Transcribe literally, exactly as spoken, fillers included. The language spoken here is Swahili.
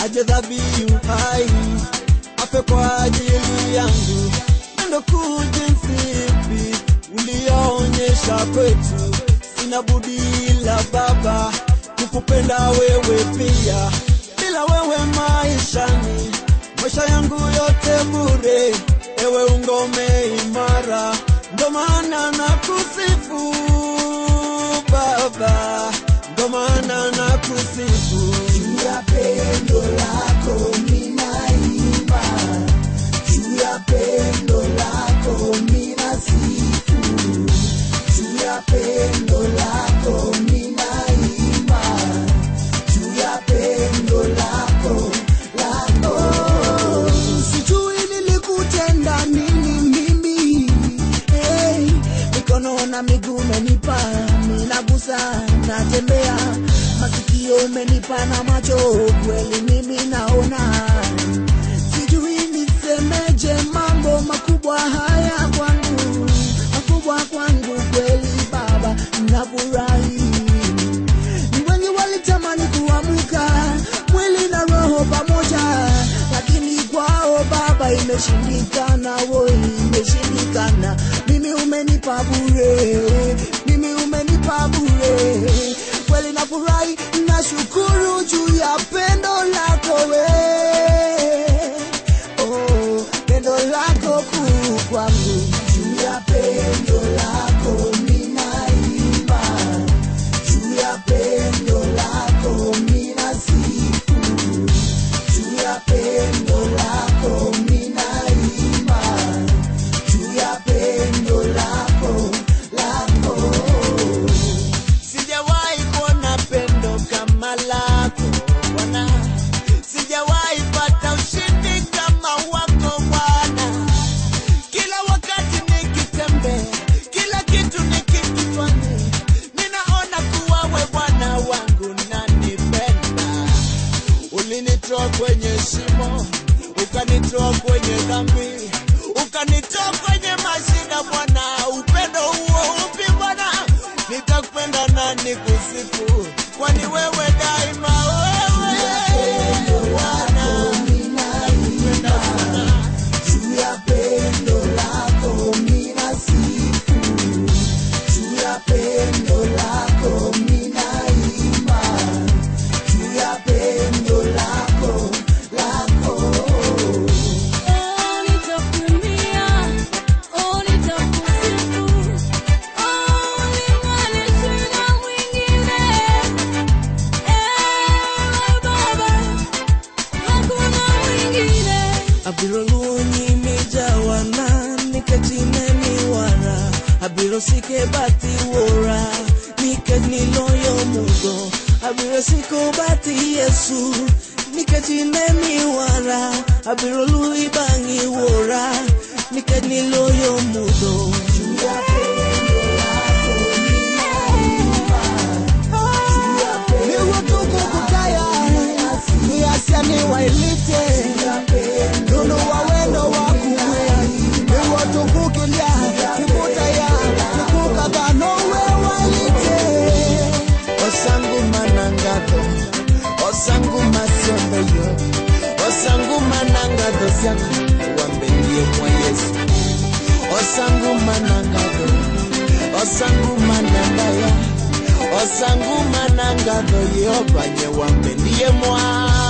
aje dhabihu hai afe kwa ajili yangu. Ndo kujinsipi ulionyesha kwetu, sina budi la Baba kukupenda wewe pia. Bila wewe maishani maisha yangu yote bure, ewe ungome imara, ndo maana nakusifu Baba, ndo maana nakusifu. Juu ya pendo lako ninaimba, juu ya pendo lako ninasifu, juu ya pendo lako ninaimba, juu ya pendo lako lako. Sijui nilikutenda nini mimi, hey, mikono na miguu umenipa, ninagusa natembea, masikio umenipa na macho, kweli mimi naona. Sijui nisemeje mambo makubwa haya kwangu, makubwa kwangu kweli Baba, nafurahi. Ni wengi walitamani kuamka mwili na roho pamoja, lakini kwao Baba imeshindikana, woi imeshindikana. Mimi umenipa bure, mimi umenipa bure, kweli nafurahi, nashukuru juu ya pendo lako we. Oh, pendo lako kuu kwangu. Juu ya pendo lako ninaimba, juu ya pendo lako ninasifu, juu ya pendo lako ninaimba, juu ya pendo lako lako. Sijawahi kuona pendo kama lako Bwana, sijawahi pata ushindi kama wako Bwana. Kila wakati nikitembea, kila kitu nikikifanya, ninaona kuwa wewe Bwana wangu unanipenda. Ulinitoa kwenye shimo, ukanitoa kwenye dhambi, ukanitoa kwenye mashida Bwana. Upendo huo upi Bwana, nitakupenda na nikusifu, kwani wewe daima wewe Bwana. Juu ya pendo lako ninasifu, juu ya pendo lako ninaimba, juu ya pendo lako lako. Oh, nitakuimbia, oh, nitakusifu, oh, nimanishe na mwingine. Eh, Baba, hakuna mwingine. Abirolu nimejawa na nikajineni wara, abiro sike bati wora, nikajniloyo mugo. Abiro siko bati Yesu, nikajineni wara, abirolu ibangi wora, nikajniloyo mugo. Juu ya pendo lako ninaimba, juu ya pendo lako niasiani wailite, nono wawendo wakuwe, ewa tukukilia, kibuta ya, tukuka gano we wailite. Osangu manangado, osangu masondo yo, osangu manangado siaku, wambendie mwa Yesu. Osangu manangado, osangu manangaya, osangu manangado yo, banye wambendie mwa